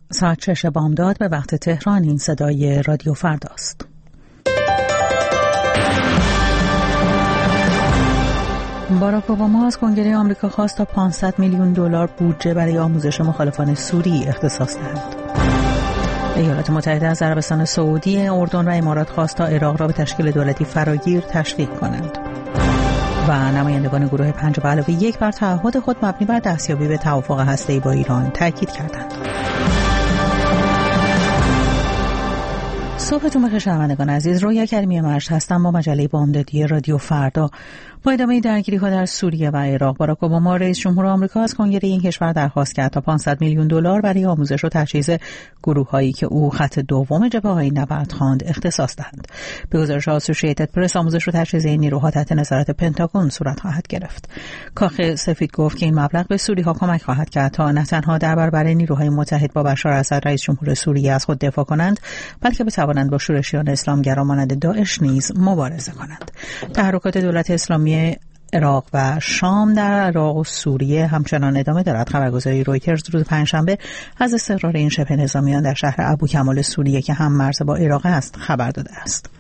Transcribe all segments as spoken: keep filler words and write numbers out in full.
ساعت شش بامداد به وقت تهران. این صدای رادیو فرداست. باراک اوباما از کنگره آمریکا خواست تا پانصد میلیون دلار بودجه برای آموزش مخالفان سوری اختصاص دهد. ایالات متحده از عربستان سعودی، اردن و امارات خواست تا عراق را به تشکیل دولتی فراگیر تشویق کنند. و نمایندگان گروه پنج به علاوه یک بر تعهد خود مبنی بر دستیابی به توافق هسته‌ای با ایران تاکید کردند. صبحتون بخیر شنوندگان عزیز، رویا کریمی مرشد هستم با مجله بامدادی رادیو فردا. با ادامه درگیری‌ها در سوریه و عراق، باراک اوباما رئیس جمهور آمریکا از کنگره این کشور درخواست کرد تا پانصد میلیون دلار برای آموزش و تجهیز گروه‌هایی که او خط دوم جبهه‌های نبرد خواند اختصاص دهند. به گزارش آسوشییتد پرس، آموزش و تجهیز این نیروها تحت نظارت پنتاگون صورت خواهد گرفت. کاخ سفید گفت که این مبلغ به سوری‌ها کمک خواهد کرد تا نه تنها در برابر نیروهای متحد با بشار اسد رئیس جمهور سوریه از خود دفاع کنند، بلکه بتوانند با شورشیان اسلامگرا مانند داعش نیز مبارزه کنند. تحرکات دولت اسلامی عراق و شام در عراق و سوریه همچنان ادامه دارد. خبرگزاری رویترز روز پنجشنبه از استقرار این شبه نظامیان در شهر ابوکمال سوریه که هم مرز با عراق است خبر داده است.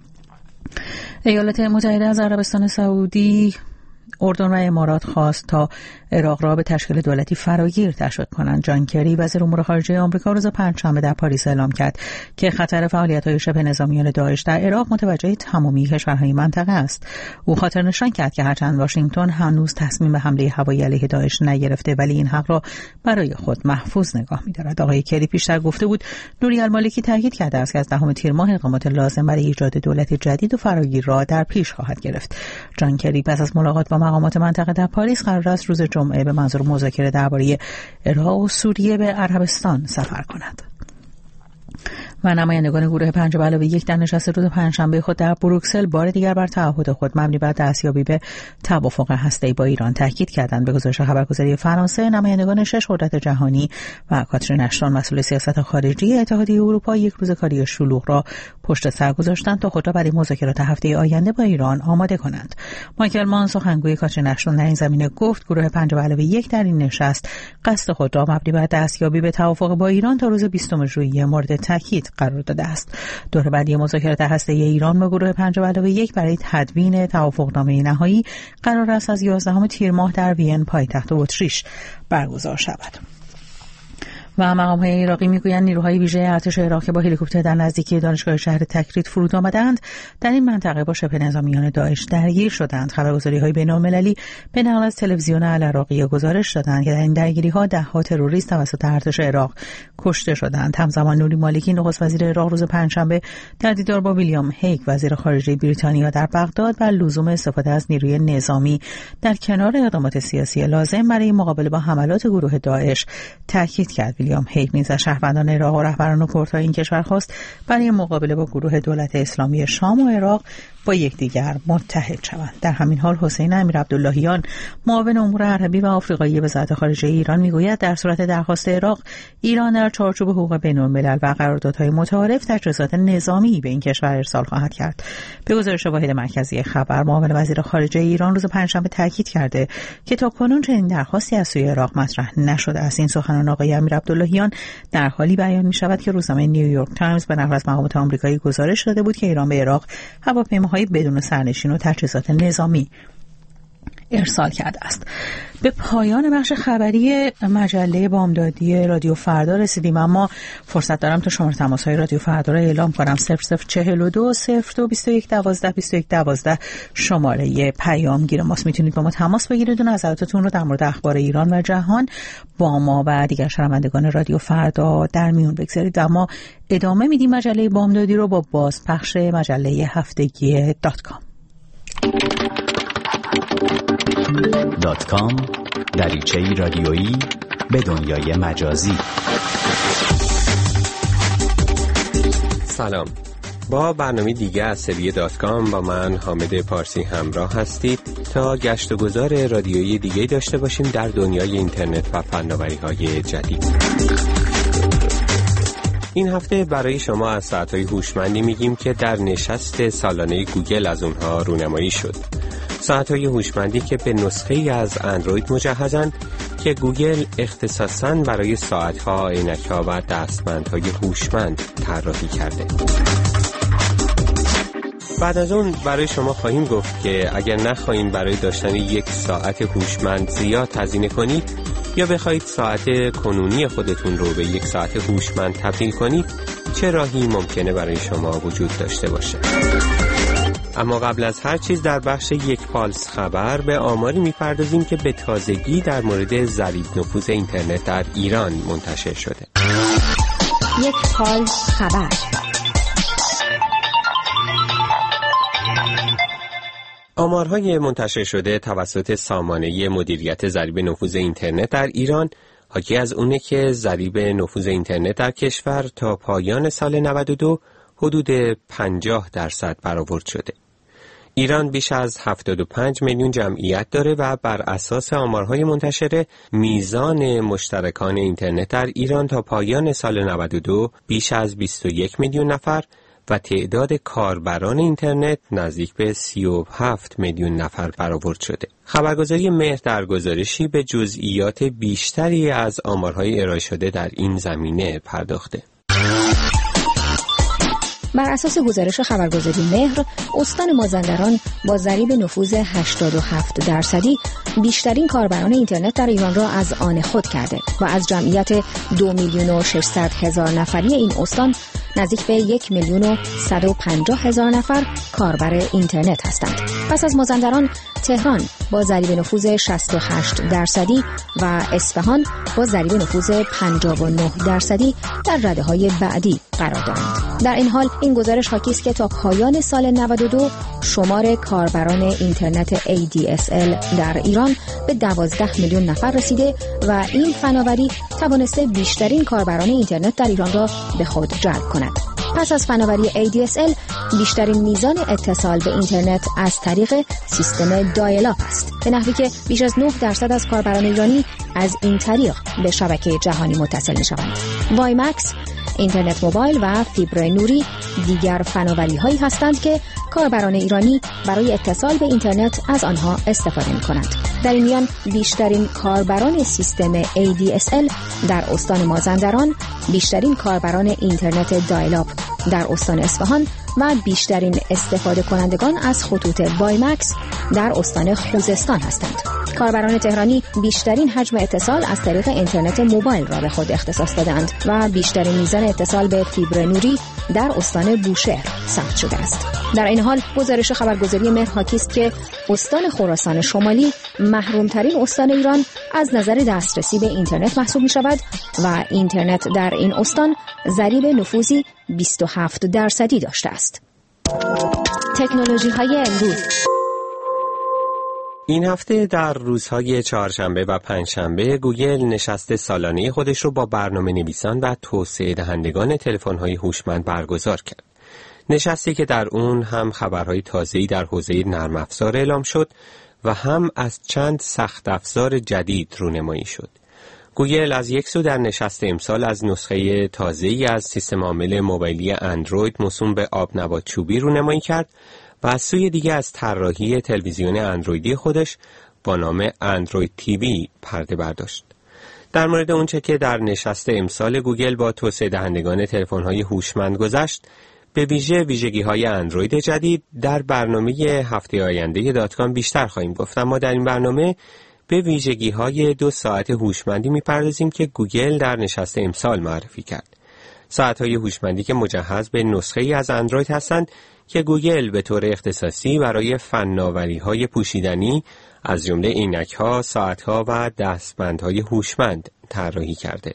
ایالات متحده از عربستان سعودی، اردن و امارات خواست تا عراق را به تشکیل دولتی فراگیر تشویق کنند. جان کری وزیر امور خارجه آمریکا روز پنجشنبه در پاریس اعلام کرد که خطر فعالیت‌های شبه نظامیان داعش در عراق متوجه تمامی کشورهای منطقه است. او خاطر نشان کرد که هرچند واشنگتن هنوز تصمیم به حمله هوایی علیه داعش نگرفته، ولی این حق را برای خود محفوظ نگاه می‌دارد. آقای کری پیشتر گفته بود نوری المالکی تاکید کرده است که از دهم تیر ماه اقدامات لازم برای ایجاد دولت جدید و فراگیر را در پیش خواهد گرفت. جان کری پس از ملاقات با مقامات منطقه در پاریس قرار است روز جمعه به منظور مذاکره درباره عراق و سوریه به عربستان سفر کند. و نمایندگان گروه پنج به علاوه یک در نشست روز پنجشنبه خود در بروکسل بار دیگر بر تعهد خود مبنی بر دستیابی به توافق هسته‌ای با ایران تاکید کردند. به گزارش خبرگزاری فرانسه، نمایندگان شش قدرت جهانی و کاترین اشتون مسئول سیاست خارجی اتحادیه اروپا یک روز کاری شلوغ را پشت سر گذاشتند تا خود را برای مذاکرات هفته آینده با ایران آماده کنند. مایکل مان، سخنگوی کاترین اشتون، در این زمینه گفت گروه پنج به علاوه یک در این نشست قصد خود را مبنی بر دستیابی به توافق با ایران تا روز بیستم ژوئیه مورد تاکید قرار داده است. دور بعدی مذاکرات هسته‌ای ایران با گروه پنج به علاوه یک برای تدوین توافقنامه نهایی قرار است از یازدهم تیر ماه در وین پایتخت اتریش برگزار شود. و مقام‌های عراقی میگویند نیروهای ویژه ارتش عراق که با هلیکوپتر در نزدیکی دانشگاه شهر تکریت فرود آمدند در این منطقه با شبه نظامیان داعش درگیر شدند. خبرگزاری‌های بین‌المللی به نقل از تلویزیون العراقی گزارش دادند که در این درگیری‌ها ده‌ها تروریست توسط ارتش عراق کشته شدند. همزمان نوری مالکی، نخست وزیر عراق، روز پنجشنبه در دیدار با ویلیام هیگ وزیر خارجه بریتانیا در بغداد بر لزوم استفاده از نیروی نظامی در کنار اقدامات سیاسی لازم برای مقابله با حملات گروه داعش تاکید کرد. ویلیام هیگ نیز از شهروندان عراق و رهبران کردهای این کشور خواست برای مقابله با گروه دولت اسلامی شام و عراق با یکدیگر متحد شوند. در همین حال حسین امیرعبداللهیان، معاون امور عربی و آفریقایی وزارت خارجه ایران، میگوید در صورت درخواست عراق، ایران در چارچوب حقوق بین‌الملل و قراردادهای متعارف تجهیزات نظامی به این کشور ارسال خواهد کرد. به گزارش واحد مرکزی خبر، معاون وزیر خارجه ایران روز پنجشنبه تاکید کرده که تاکنون چنین درخواستی از سوی عراق مطرح نشده است. این سخنان آقای امیرعبداللهیان در حالی بیان می‌شود که روزنامه نیویورک تایمز به نقل از مقامات آمریکایی گزارش داده بود که ایران به عراق هواپیماهای بدون سرنشین و تجهیزات نظامی ارسال کرده است. به پایان بخش خبری مجله بامدادی رادیو فردا رسیدیم، اما فرصت دارم تا شماره تماس‌های رادیو فردا را اعلام کنم. صفر صفر چهل و دو صفر دو بیست و یک دوازده بیست و یک دوازده شماره پیامگیر ماست. میتونید با ما تماس بگیرید و نظراتتون رو در مورد اخبار ایران و جهان با ما و دیگر شنوندگان رادیو فردا در میون بگذارید. اما ادامه میدیم مجله بامدادی رو با بازپخش مجله هفتگی دات کام. دات کام، دریچه‌ای رادیویی به دنیای مجازی. سلام، با برنامه دیگه از سری دات کام با من حامد پارسی همراه هستید تا گشت و گذار رادیویی دیگه داشته باشیم در دنیای اینترنت و فناوری‌های جدید. این هفته برای شما از ساعت‌های هوشمندی میگیم که در نشست سالانه گوگل از اونها رونمایی شد. ساعت‌های هوشمندی که به نسخه‌ای از اندروید مجهزند که گوگل اختصاصاً برای ساعت‌ها، عینک‌ها و دستبندهای هوشمند طراحی کرده. بعد از اون برای شما خواهیم گفت که اگر نخواهید برای داشتن یک ساعت هوشمند زیاد هزینه کنید یا بخواهید ساعت کنونی خودتون رو به یک ساعت هوشمند تبدیل کنید، چه راهی ممکنه برای شما وجود داشته باشه. اما قبل از هر چیز در بخش یک پالس خبر به آماری میپردازیم که به تازگی در مورد ضریب نفوذ اینترنت در ایران منتشر شده. یک پالس خبر. آمارهای منتشر شده توسط سامانه مدیریت ضریب نفوذ اینترنت در ایران حاکی از اونه که ضریب نفوذ اینترنت در کشور تا پایان سال نود و دو حدود پنجاه درصد برآورد شده. ایران بیش از هفتاد و پنج میلیون جمعیت داره و بر اساس آمارهای منتشره میزان مشترکان اینترنت در ایران تا پایان سال نود و دو بیش از بیست و یک میلیون نفر و تعداد کاربران اینترنت نزدیک به سی و هفت میلیون نفر برآورد شده. خبرگزاری مهر در گزارشی به جزئیات بیشتری از آمارهای ارائه شده در این زمینه پرداخته. بر اساس گزارش خبرگزاری مهر، استان مازندران با ضریب نفوذ هشتاد و هفت درصدی بیشترین کاربران اینترنت در ایران را از آن خود کرده و از جمعیت دو میلیون و ششصد هزار نفری این استان نزدیک به یک میلیون و صد و پنجاه هزار نفر کاربر اینترنت هستند. پس از مازندران، تهران با ضریب نفوذ شصت و هشت درصدی و اصفهان با ضریب نفوذ پنجاه و نه درصدی در رده‌های بعدی قرار دارند. در این حال این گزارش حاکی است که تا پایان سال نود و دو شمار کاربران اینترنت ای دی اس ال در ایران به دوازده میلیون نفر رسیده و این فناوری توانسته بیشترین کاربران اینترنت در ایران را به خود جلب کند. پس از فناوری ای دی اس ال، بیشترین میزان اتصال به اینترنت از طریق سیستم دایل آپ است، به نحوی که بیش از نه درصد از کاربران ایرانی از این طریق به شبکه جهانی متصل می‌شوند. وای مکس، اینترنت موبایل و فیبر نوری دیگر فناوری هایی هستند که کاربران ایرانی برای اتصال به اینترنت از آنها استفاده می کنند. در این میان بیشترین کاربران سیستم ای دی اس ال در استان مازندران، بیشترین کاربران اینترنت دایل آپ در استان اصفهان و بیشترین استفاده کنندگان از خطوط وای مکس در استان خوزستان هستند. کاربران تهرانی بیشترین حجم اتصال از طریق اینترنت موبایل را به خود اختصاص دادند و بیشترین میزان اتصال به فیبر نوری در استان بوشهر ثبت شده است. در این حال گزارش خبرگزاری مهر حاکی است که استان خراسان شمالی محرومترین استان ایران از نظر دسترسی به اینترنت محسوب می شود و اینترنت در این استان ضریب نفوذی بیست و هفت درصدی داشته است. تکنولوژی های امروز. این هفته در روزهای چهارشنبه و پنجشنبه گوگل نشست سالانه خودش رو با برنامه نویسان و توسعه دهندگان تلفن‌های هوشمند برگزار کرد. نشستی که در اون هم خبرهای تازه‌ای در حوزه نرم افزار اعلام شد و هم از چند سخت افزار جدید رونمایی شد. گوگل از یک سو در نشست امسال از نسخه تازه‌ای از سیستم عامل موبایلی اندروید موسوم به آبنبات چوبی رونمایی کرد و از سوی دیگه از طراحی تلویزیون اندرویدی خودش با نام اندروید تیوی پرده برداشت. در مورد اونچه که در نشست امسال گوگل با توسعه دهندگان تلفن‌های هوشمند گذشت، به ویژه ویژگی‌های اندروید جدید در برنامه هفته آینده دات کام بیشتر خواهیم گفت، اما در این برنامه به ویژگی‌های دو ساعت هوشمندی می‌پردازیم که گوگل در نشست امسال معرفی کرد. ساعت‌های هوشمندی که مجهز به نسخه‌ای از اندروید هستند که گوگل به طور اختصاصی برای فناوری‌های پوشیدنی از جمله عینک‌ها، ساعت‌ها و دستبندهای هوشمند طراحی کرده.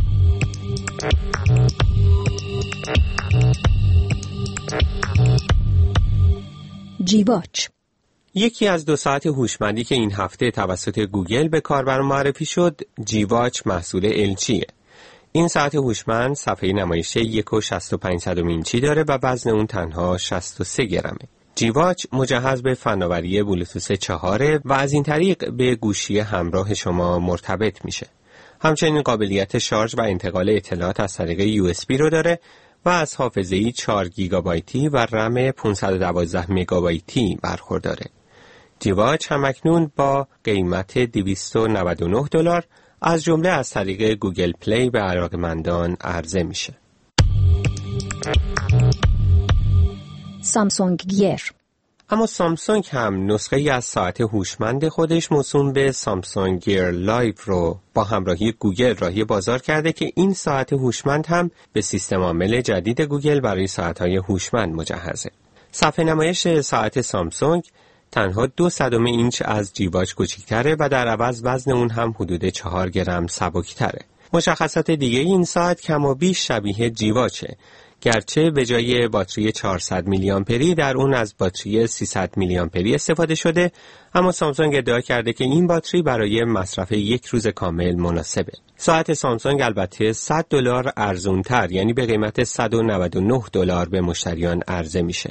جیواچ یکی از دو ساعت هوشمندی که این هفته توسط گوگل به کاربران معرفی شد، جیواچ محصول الچیه. این ساعت هوشمند صفحه نمایش یک و شصت و پنج صدم اینچی داره و وزن اون تنها شصت و سه گرمه. جیواچ مجهز به فناوری بلوتوث چهار و از این طریق به گوشی همراه شما مرتبط میشه. همچنین قابلیت شارژ و انتقال اطلاعات از طریق یو اس بی رو داره و از حافظه‌ای چهار گیگابایتی و رم پانصد و دوازده مگابایتی برخورداره. جیواچ همکنون با قیمت دویست و نود و نه دلار از جمله از طریق گوگل پلی به علاقه‌مندان عرضه میشه. سامسونگ گیر. اما سامسونگ هم نسخه ای از ساعت هوشمند خودش موسوم به سامسونگ گیر لایو رو با همراهی گوگل راهی بازار کرده که این ساعت هوشمند هم به سیستم عامل جدید گوگل برای ساعت‌های هوشمند مجهزه. صفحه نمایش ساعت سامسونگ تنها دو صدم اینچ از جیواچ کوچکتره و در عوض وزن اون هم حدود چهار گرم سبکتره. مشخصات دیگه این ساعت کم و بیش شبیه جیواچه، گرچه به جای باتری چهارصد میلی آمپری در اون از باتری سیصد میلی آمپری استفاده شده، اما سامسونگ ادعا کرده که این باتری برای مصرف یک روز کامل مناسبه. ساعت سامسونگ البته صد دلار ارزونتر، یعنی به قیمت صد و نود و نه دلار به مشتریان عرضه میشه.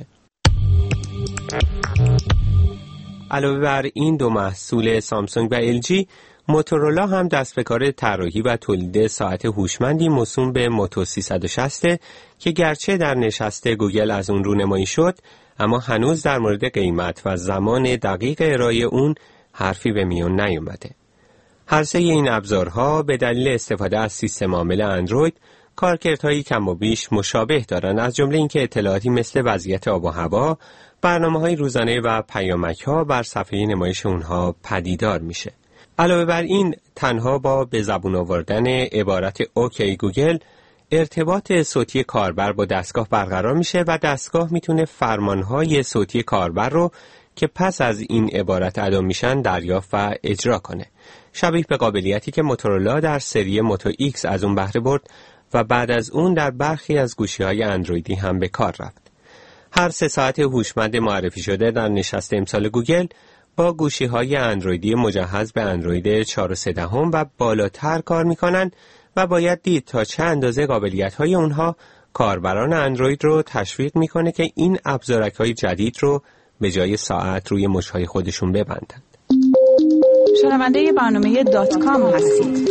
علاوه بر این دو محصول سامسونگ و ال جی، موتورولا هم دست به کار طراحی و تولید ساعت هوشمندی موسوم به موتو سیصد و شصت که گرچه در نشست گوگل از اون رونمایی شد، اما هنوز در مورد قیمت و زمان دقیق ارائه اون حرفی به میون نیومده. هر سه این ابزارها به دلیل استفاده از سیستم عامل اندروید کارکردهایی کم و بیش مشابه دارند، از جمله اینکه اطلاعاتی مثل وضعیت آب و هوا، برنامه‌های روزانه و پیامک‌ها بر صفحه نمایش اونها پدیدار میشه. علاوه بر این، تنها با به زبون آوردن عبارت اوکی گوگل ارتباط صوتی کاربر با دستگاه برقرار میشه و دستگاه میتونه فرمانهای صوتی کاربر رو که پس از این عبارت ادا میشن دریافت و اجرا کنه، شبیه به قابلیتی که موتورولا در سری موتو ایکس از اون بهره برد و بعد از اون در برخی از گوشی‌های اندرویدی هم به کار رفت. هر سه ساعت هوشمند معرفی شده در نشست امسال گوگل با گوشی‌های اندرویدی مجهز به اندروید چهار و سه دهم و بالاتر کار می‌کنند و باید دید تا چه اندازه قابلیت‌های اونها کاربران اندروید رو تشویق می‌کنه که این ابزارک‌های جدید رو به جای ساعت روی مچ‌های خودشون ببندند. شنونده برنامه دات کام هستید.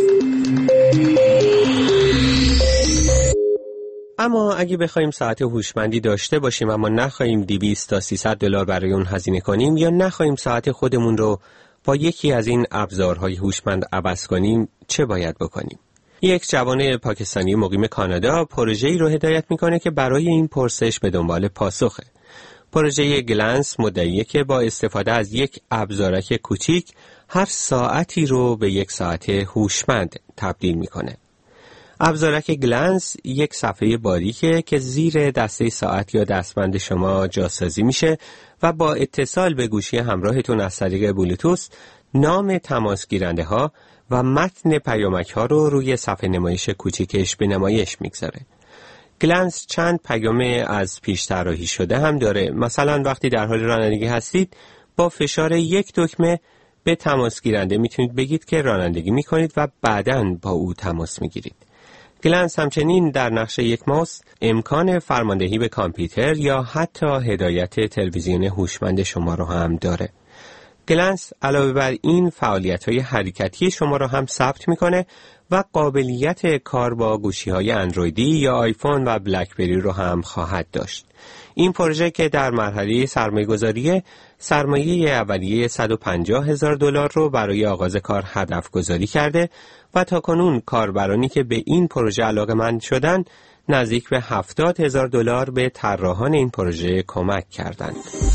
اما اگه بخوایم ساعت هوشمندی داشته باشیم اما نخواهیم دویست تا سیصد دلار برای اون هزینه کنیم، یا نخواهیم ساعت خودمون رو با یکی از این ابزارهای هوشمند عوض کنیم، چه باید بکنیم؟ یک جوان پاکستانی مقیم کانادا پروژه‌ای رو هدایت میکنه که برای این پرسش به دنبال پاسخه. پروژه گلنس مدعیه که با استفاده از یک ابزارک کوچیک هر ساعتی رو به یک ساعت هوشمند تبدیل میکنه. ابزارک گلنس یک صفحه باریکه که زیر دسته ساعت یا دستبند شما جاسازی میشه و با اتصال به گوشی همراهتون از طریق بلوتوث نام تماس گیرنده ها و متن پیامک ها رو روی صفحه نمایش کوچیکش به نمایش میگذاره. گلنس چند پیام از پیش طراحی شده هم داره. مثلا وقتی در حال رانندگی هستید با فشار یک دکمه به تماس گیرنده میتونید بگید که رانندگی میکنید و بعداً با او تماس میگیرید. گلنس همچنین در نقش یک ماوس امکان فرماندهی به کامپیوتر یا حتی هدایت تلویزیون هوشمند شما رو هم داره. گلنس علاوه بر این فعالیت‌های حرکتی شما رو هم ثبت میکنه و قابلیت کار با گوشی‌های اندرویدی یا آیفون و بلکبری رو هم خواهد داشت. این پروژه که در مرحله سرمایه‌گذاری سرمایه اولیه صد و پنجاه هزار دلار رو برای آغاز کار هدف گذاری کرده و تاکنون کاربرانی که به این پروژه علاقه‌مند شدن نزدیک به هفتاد هزار دلار به طراحان این پروژه کمک کردند.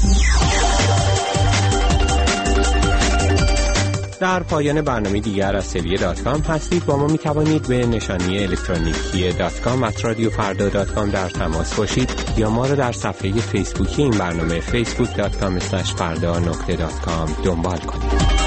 در پایان برنامه دیگر از سویه دات کام هستید. با ما می توانید به نشانی الکترونیکی دات کام ات رادیو فردا دات کام در تماس باشید یا ما را در صفحه فیسبوکی این برنامه فیسبوک دات کام اسلش فردا نقطه دات کام دنبال کنید.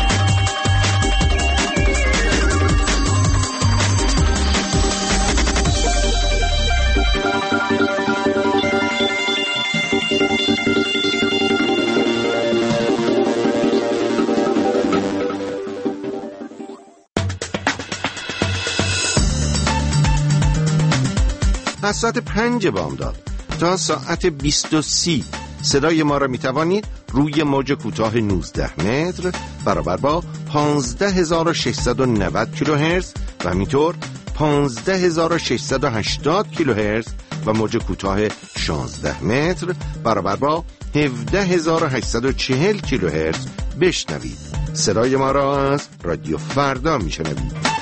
از ساعت پنج بامداد تا ساعت بیست و سی صدای ما را می توانید روی موج کوتاه نوزده متر برابر با پانزده هزار و ششصد و نود کیلوهرتز و همینطور پانزده هزار و ششصد و هشتاد کیلوهرتز و موج کوتاه شانزده متر برابر با هفده هزار و هشتصد و چهل کیلوهرتز بشنوید. صدای ما را از رادیو فردا میشنوید.